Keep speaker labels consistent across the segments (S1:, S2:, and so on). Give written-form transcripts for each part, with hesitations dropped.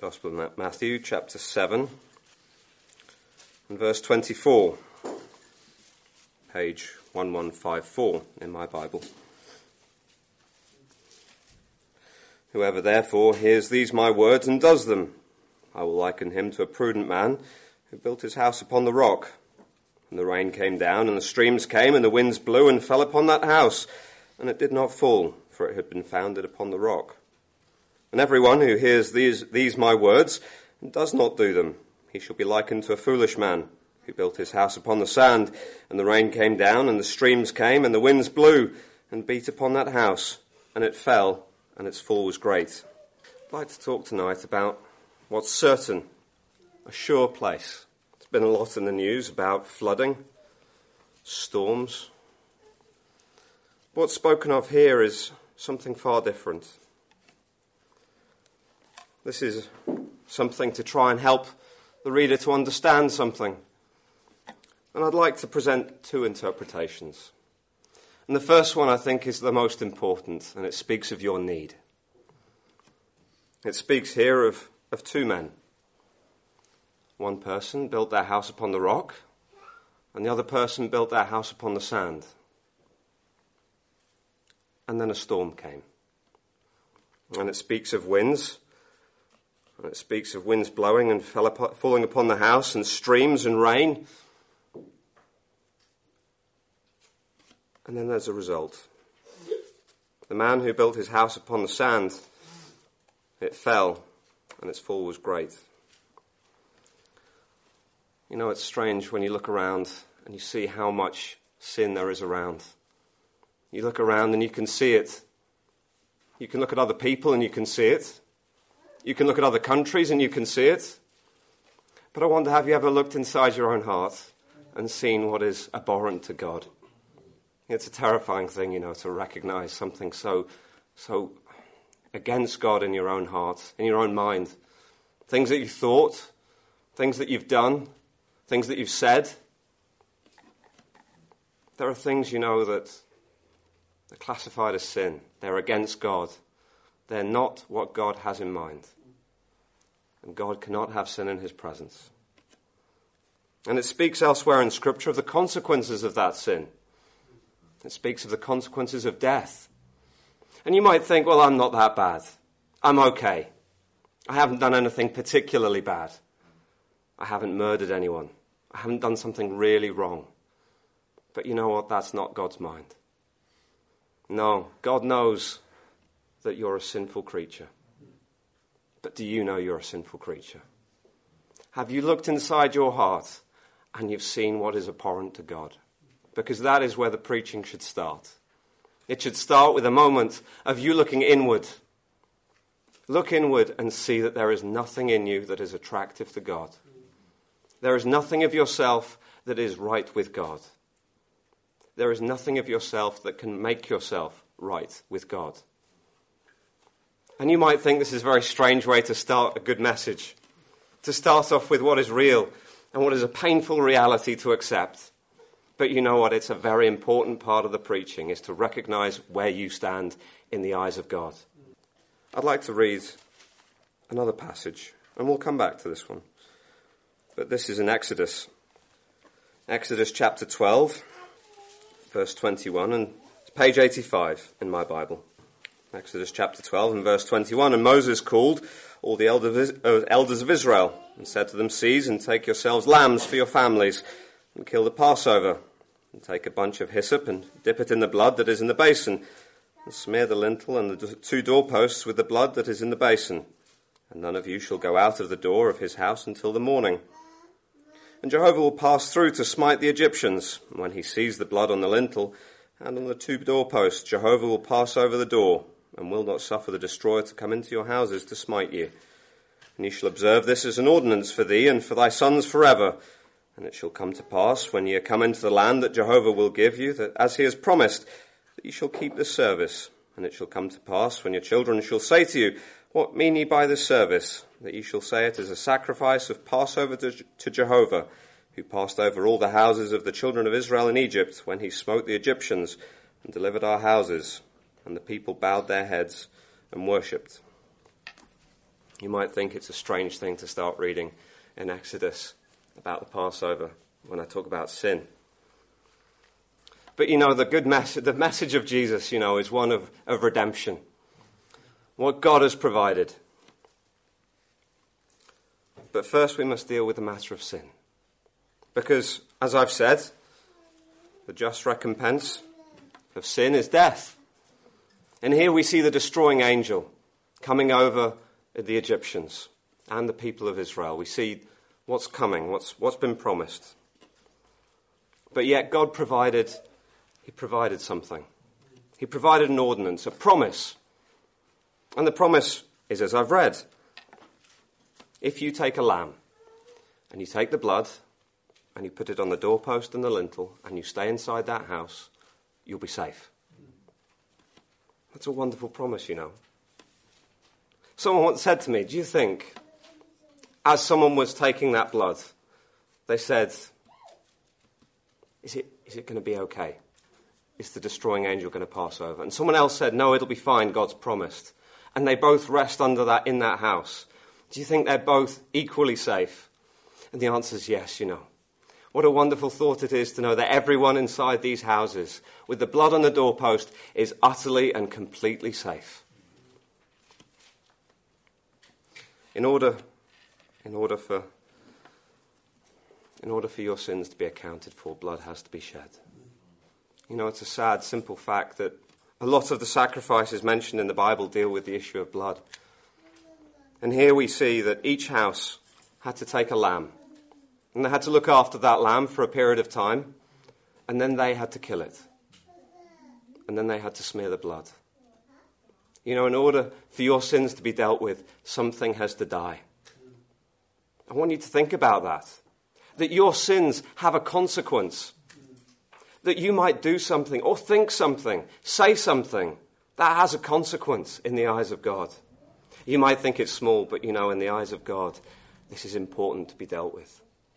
S1: Gospel of Matthew, chapter 7, and verse 24, page 1154 in my Bible. Whoever therefore hears these my words and does them, I will liken him to a prudent man who built his house upon the rock. And the rain came down, and the streams came, and the winds blew and fell upon that house, and it did not fall, for it had been founded upon the rock. And everyone who hears these my words and does not do them, he shall be likened to a foolish man who built his house upon the sand, and the rain came down, and the streams came, and the winds blew and beat upon that house, and it fell, and its fall was great. I'd like to talk tonight about what's certain, a sure place. There's been a lot in the news about flooding, storms. What's spoken of here is something far different. This is something to try and help the reader to understand something. And I'd like to present two interpretations. And the first one, I think, is the most important, and it speaks of your need. It speaks here of two men. One person built their house upon the rock, and the other person built their house upon the sand. And then a storm came. And it speaks of winds. And it speaks of winds blowing and falling upon the house, and streams and rain. And then there's a result. The man who built his house upon the sand, it fell, and its fall was great. You know, it's strange when you look around and you see how much sin there is around. You look around and you can see it. You can look at other people and you can see it. You can look at other countries and you can see it. But I wonder, have you ever looked inside your own heart and seen what is abhorrent to God? It's a terrifying thing, you know, to recognize something so against God in your own heart, in your own mind. Things that you thought, things that you've done, things that you've said. There are things, you know, that are classified as sin. They're against God. They're not what God has in mind. And God cannot have sin in his presence. And it speaks elsewhere in Scripture of the consequences of that sin. It speaks of the consequences of death. And you might think, well, I'm not that bad. I'm okay. I haven't done anything particularly bad. I haven't murdered anyone. I haven't done something really wrong. But you know what? That's not God's mind. No, God knows that you're a sinful creature. But do you know you're a sinful creature? Have you looked inside your heart and you've seen what is abhorrent to God? Because that is where the preaching should start. It should start with a moment of you looking inward. Look inward and see that there is nothing in you that is attractive to God. There is nothing of yourself that is right with God. There is nothing of yourself that can make yourself right with God. And you might think this is a very strange way to start a good message. To start off with what is real and what is a painful reality to accept. But you know what? It's a very important part of the preaching, is to recognize where you stand in the eyes of God. I'd like to read another passage, and we'll come back to this one. But this is in Exodus. Exodus chapter 12, verse 21, and it's page 85 in my Bible. Exodus chapter 12 and verse 21, and Moses called all the elders of Israel and said to them, seize and take yourselves lambs for your families and kill the Passover, and take a bunch of hyssop and dip it in the blood that is in the basin, and smear the lintel and the two doorposts with the blood that is in the basin, and none of you shall go out of the door of his house until the morning. And Jehovah will pass through to smite the Egyptians, and when he sees the blood on the lintel and on the two doorposts, Jehovah will pass over the door, and will not suffer the destroyer to come into your houses to smite you. And you shall observe this as an ordinance for thee and for thy sons forever. And it shall come to pass, when ye are come into the land that Jehovah will give you, that as he has promised, that ye shall keep this service. And it shall come to pass, when your children shall say to you, what mean ye by this service? That ye shall say it is a sacrifice of Passover to Jehovah, who passed over all the houses of the children of Israel in Egypt, when he smote the Egyptians and delivered our houses. And the people bowed their heads and worshipped. You might think it's a strange thing to start reading in Exodus about the Passover when I talk about sin. But, the message of Jesus, is one of redemption. What God has provided. But first we must deal with the matter of sin. Because, as I've said, the just recompense of sin is death. And here we see the destroying angel coming over the Egyptians and the people of Israel. We see what's coming, what's been promised. But yet God provided something. He provided an ordinance, a promise. And the promise is, as I've read, if you take a lamb and you take the blood and you put it on the doorpost and the lintel and you stay inside that house, you'll be safe. That's a wonderful promise, Someone once said to me, do you think, as someone was taking that blood, they said, is it going to be okay? Is the destroying angel going to pass over? And someone else said, no, it'll be fine, God's promised. And they both rest under that in that house. Do you think they're both equally safe? And the answer is yes, What a wonderful thought it is to know that everyone inside these houses, with the blood on the doorpost, is utterly and completely safe. In order for your sins to be accounted for, blood has to be shed. It's a sad, simple fact that a lot of the sacrifices mentioned in the Bible deal with the issue of blood. And here we see that each house had to take a lamb. And they had to look after that lamb for a period of time. And then they had to kill it. And then they had to smear the blood. In order for your sins to be dealt with, something has to die. I want you to think about that. That your sins have a consequence. That you might do something or think something, say something that has a consequence in the eyes of God. You might think it's small, but in the eyes of God, this is important to be dealt with.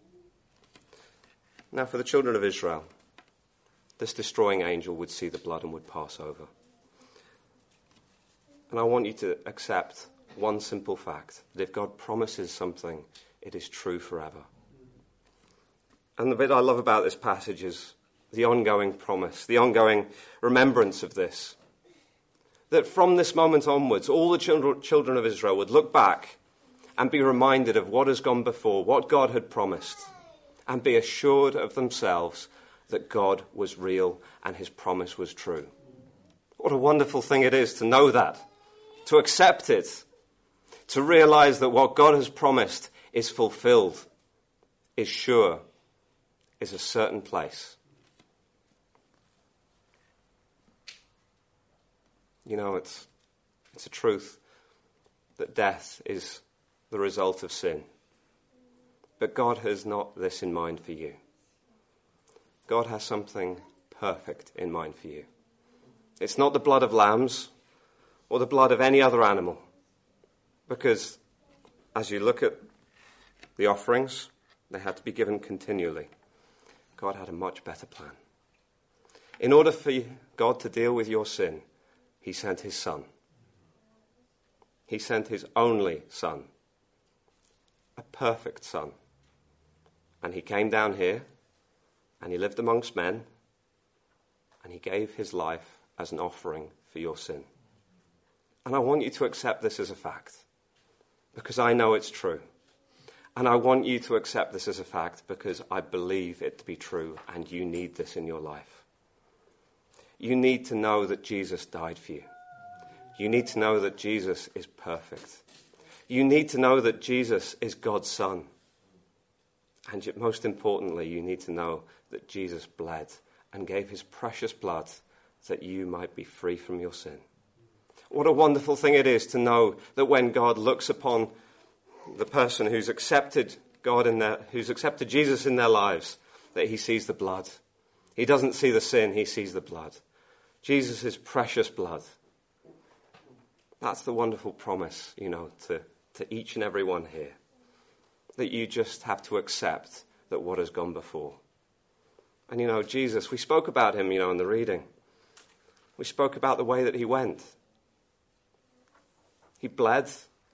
S1: Now, for the children of Israel, this destroying angel would see the blood and would pass over. And I want you to accept one simple fact, that if God promises something, it is true forever. And the bit I love about this passage is the ongoing promise, the ongoing remembrance of this. That from this moment onwards, all the children of Israel would look back and be reminded of what has gone before, what God had promised, and be assured of themselves that God was real and his promise was true. What a wonderful thing it is to know that, to accept it, to realize that what God has promised is fulfilled, is sure, is a certain place. It's a truth that death is the result of sin. But God has not this in mind for you. God has something perfect in mind for you. It's not the blood of lambs or the blood of any other animal. Because as you look at the offerings, they had to be given continually. God had a much better plan. In order for God to deal with your sin, he sent his son. He sent his only son, a perfect son. And he came down here, and he lived amongst men, and he gave his life as an offering for your sin. And I want you to accept this as a fact, because I know it's true. And I want you to accept this as a fact because I believe it to be true, and you need this in your life. You need to know that Jesus died for you. You need to know that Jesus is perfect. You need to know that Jesus is God's Son. And yet, most importantly, you need to know that Jesus bled and gave his precious blood that you might be free from your sin. What a wonderful thing it is to know that when God looks upon the person who's accepted who's accepted Jesus in their lives, that he sees the blood. He doesn't see the sin, he sees the blood. Jesus' precious blood. That's the wonderful promise, to each and every one here. That you just have to accept that what has gone before. And Jesus, we spoke about him, in the reading. We spoke about the way that he went. He bled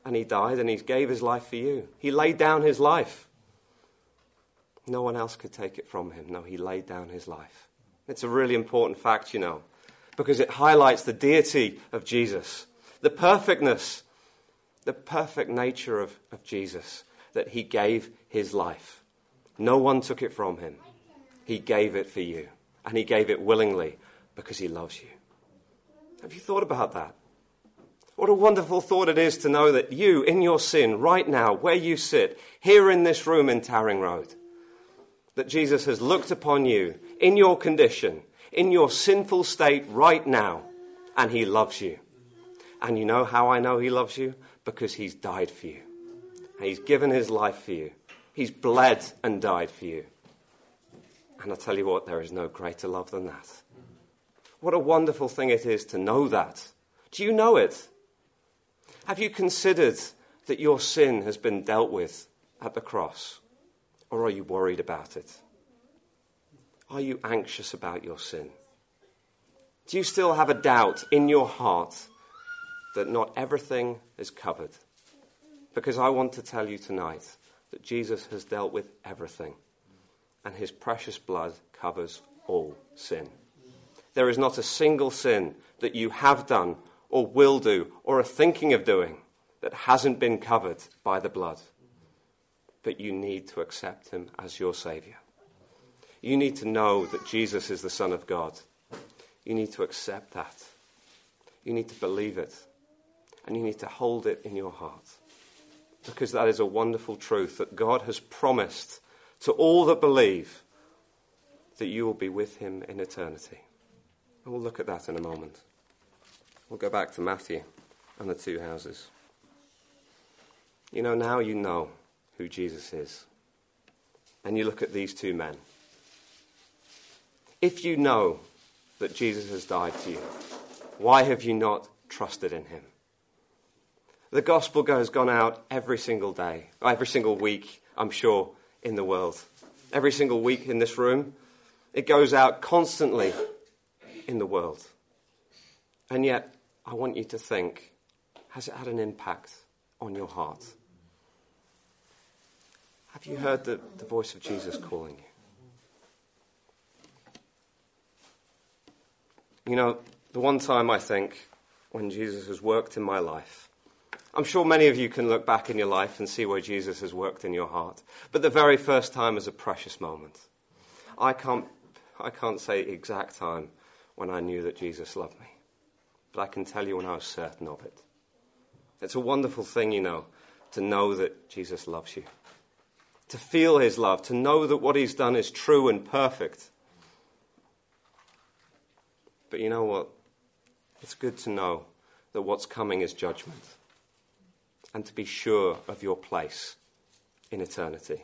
S1: And he died and he gave his life for you. He laid down his life. No one else could take it from him. No, he laid down his life. It's a really important fact, because it highlights the deity of Jesus, the perfectness, the perfect nature of Jesus, that he gave his life. No one took it from him. He gave it for you, and he gave it willingly because he loves you. Have you thought about that? What a wonderful thought it is to know that you, in your sin, right now, where you sit, here in this room in Tarring Road, that Jesus has looked upon you in your condition, in your sinful state right now, and he loves you. And you know how I know he loves you? Because he's died for you. And he's given his life for you. He's bled and died for you. And I tell you what, there is no greater love than that. What a wonderful thing it is to know that. Do you know it? Have you considered that your sin has been dealt with at the cross? Or are you worried about it? Are you anxious about your sin? Do you still have a doubt in your heart that not everything is covered? Because I want to tell you tonight that Jesus has dealt with everything, and his precious blood covers all sin. There is not a single sin that you have done or will do or are thinking of doing that hasn't been covered by the blood. But you need to accept him as your Saviour. You need to know that Jesus is the Son of God. You need to accept that. You need to believe it. And you need to hold it in your heart. Because that is a wonderful truth that God has promised to all that believe that you will be with him in eternity. And we'll look at that in a moment. We'll go back to Matthew and the two houses. Now you know who Jesus is. And you look at these two men. If you know that Jesus has died for you, why have you not trusted in him? The gospel has gone out every single day, every single week, I'm sure, in the world. Every single week in this room. It goes out constantly in the world. And yet, I want you to think, has it had an impact on your heart? Have you heard the voice of Jesus calling you? The one time I think when Jesus has worked in my life, I'm sure many of you can look back in your life and see where Jesus has worked in your heart. But the very first time is a precious moment. I can't say the exact time when I knew that Jesus loved me. But I can tell you when I was certain of it. It's a wonderful thing, to know that Jesus loves you. To feel his love, to know that what he's done is true and perfect. But you know what? It's good to know that what's coming is judgment. And to be sure of your place in eternity.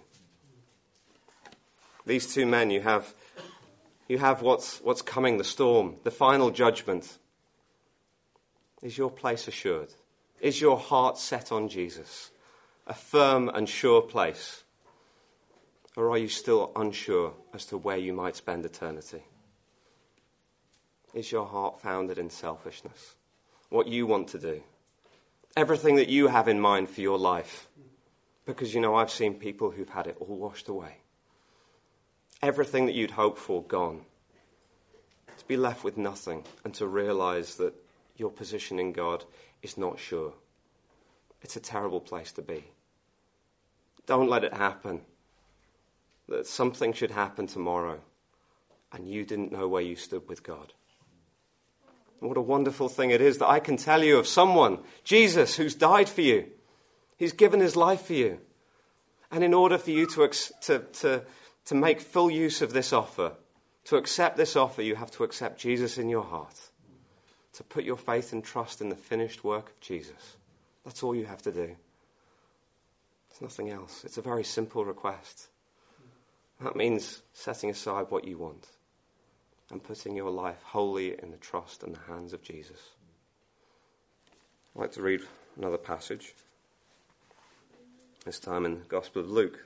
S1: These two men, you have what's coming, the storm, the final judgment. Is your place assured? Is your heart set on Jesus? A firm and sure place? Or are you still unsure as to where you might spend eternity? Is your heart founded in selfishness? What you want to do? Everything that you have in mind for your life? Because, I've seen people who've had it all washed away. Everything that you'd hoped for, gone. To be left with nothing and to realize that your position in God is not sure. It's a terrible place to be. Don't let it happen. That something should happen tomorrow and you didn't know where you stood with God. What a wonderful thing it is that I can tell you of someone, Jesus, who's died for you. He's given his life for you. And in order for you to make full use of this offer, to accept this offer, you have to accept Jesus in your heart. To put your faith and trust in the finished work of Jesus. That's all you have to do. There's nothing else. It's a very simple request. That means setting aside what you want and putting your life wholly in the trust and the hands of Jesus. I'd like to read another passage, this time in the Gospel of Luke.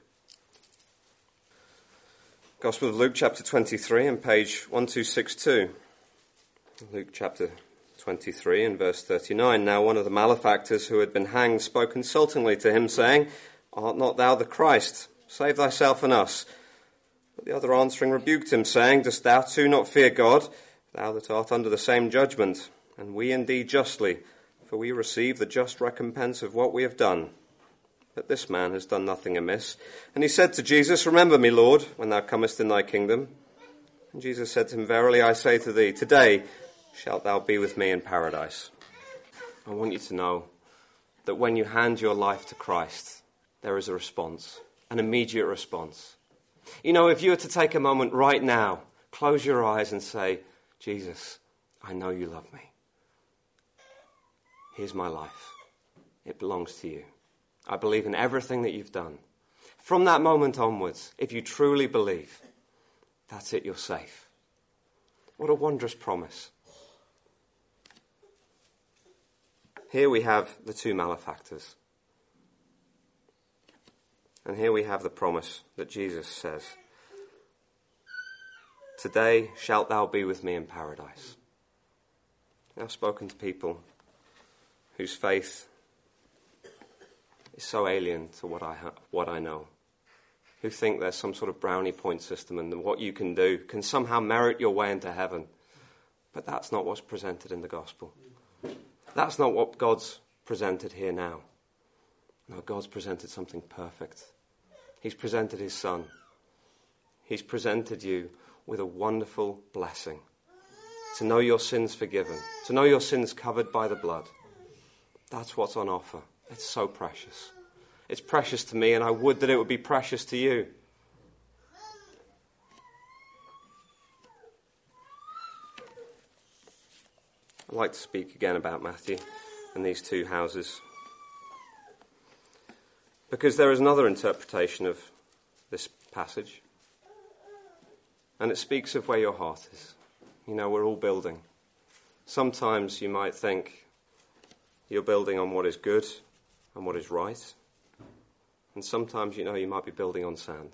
S1: Gospel of Luke, chapter 23, and page 1262. Luke chapter 23 and verse 39. Now one of the malefactors who had been hanged spoke insultingly to him, saying, Art not thou the Christ? Save thyself and us. But the other answering rebuked him, saying, Dost thou too not fear God, thou that art under the same judgment? And we indeed justly, for we receive the just recompense of what we have done. But this man has done nothing amiss. And he said to Jesus, Remember me, Lord, when thou comest in thy kingdom. And Jesus said to him, Verily I say to thee, today shalt thou be with me in paradise. I want you to know that when you hand your life to Christ, there is a response, an immediate response. You know, if you were to take a moment right now, close your eyes and say, Jesus, I know you love me. Here's my life. It belongs to you. I believe in everything that you've done. From that moment onwards, if you truly believe, that's it, you're safe. What a wondrous promise. Here we have the two malefactors. And here we have the promise that Jesus says, Today shalt thou be with me in paradise. I've spoken to people whose faith is so alien to what I know, who think there's some sort of brownie point system and what you can do can somehow merit your way into heaven. But that's not what's presented in the gospel. That's not what God's presented here now. No, God's presented something perfect. He's presented his Son. He's presented you with a wonderful blessing. To know your sins forgiven. To know your sins covered by the blood. That's what's on offer. It's so precious. It's precious to me, and I would that it would be precious to you. I'd like to speak again about Matthew and these two houses, because there is another interpretation of this passage, and it speaks of where your heart is. You know, we're all building. Sometimes you might think you're building on what is good and what is right. And sometimes, you know, you might be building on sand.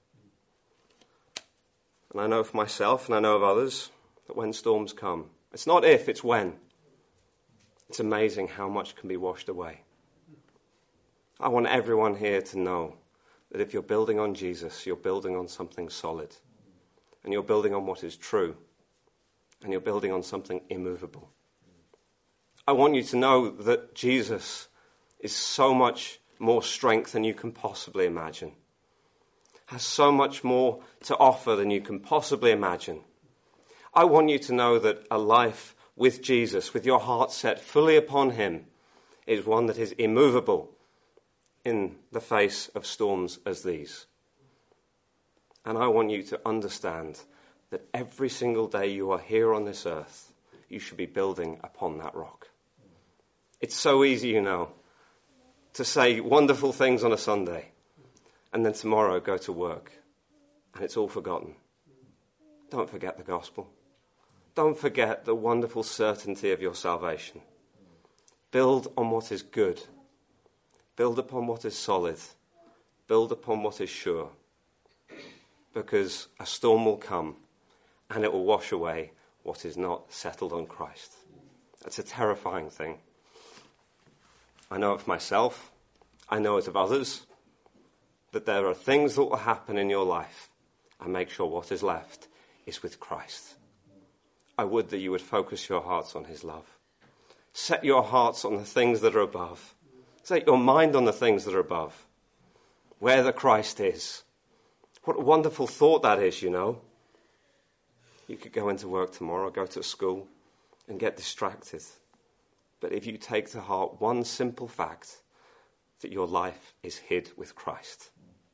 S1: And I know for myself, and I know of others, that when storms come, it's not if, it's when. It's amazing how much can be washed away. I want everyone here to know that if you're building on Jesus, you're building on something solid. And you're building on what is true. And you're building on something immovable. I want you to know that Jesus is so much more strength than you can possibly imagine. Has so much more to offer than you can possibly imagine. I want you to know that a life with Jesus, with your heart set fully upon him, is one that is immovable in the face of storms as these. And I want you to understand that every single day you are here on this earth, you should be building upon that rock. It's so easy, you know, to say wonderful things on a Sunday and then tomorrow go to work and it's all forgotten. Don't forget the gospel. Don't forget the wonderful certainty of your salvation. Build on what is good. Build upon what is solid. Build upon what is sure. Because a storm will come and it will wash away what is not settled on Christ. That's a terrifying thing. I know it for myself. I know it of others. That there are things that will happen in your life. And make sure what is left is with Christ. I would that you would focus your hearts on his love. Set your hearts on the things that are above. Set your mind on the things that are above. Where the Christ is. What a wonderful thought that is, you know. You could go into work tomorrow, go to school, and get distracted. But if you take to heart one simple fact, that your life is hid with Christ.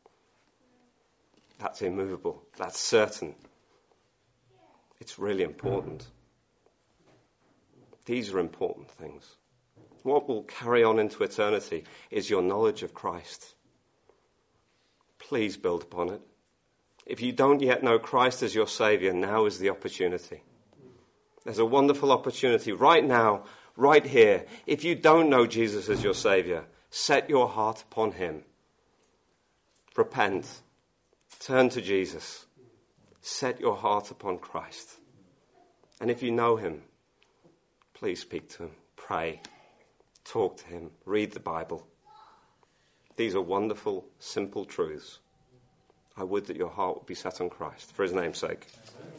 S1: That's immovable. That's certain. It's really important. These are important things. What will carry on into eternity is your knowledge of Christ. Please build upon it. If you don't yet know Christ as your Saviour, now is the opportunity. There's a wonderful opportunity right now, right here. If you don't know Jesus as your Saviour, set your heart upon him. Repent. Turn to Jesus. Set your heart upon Christ. And if you know him, please speak to him, pray, talk to him, read the Bible. These are wonderful, simple truths. I would that your heart would be set on Christ for his name's sake.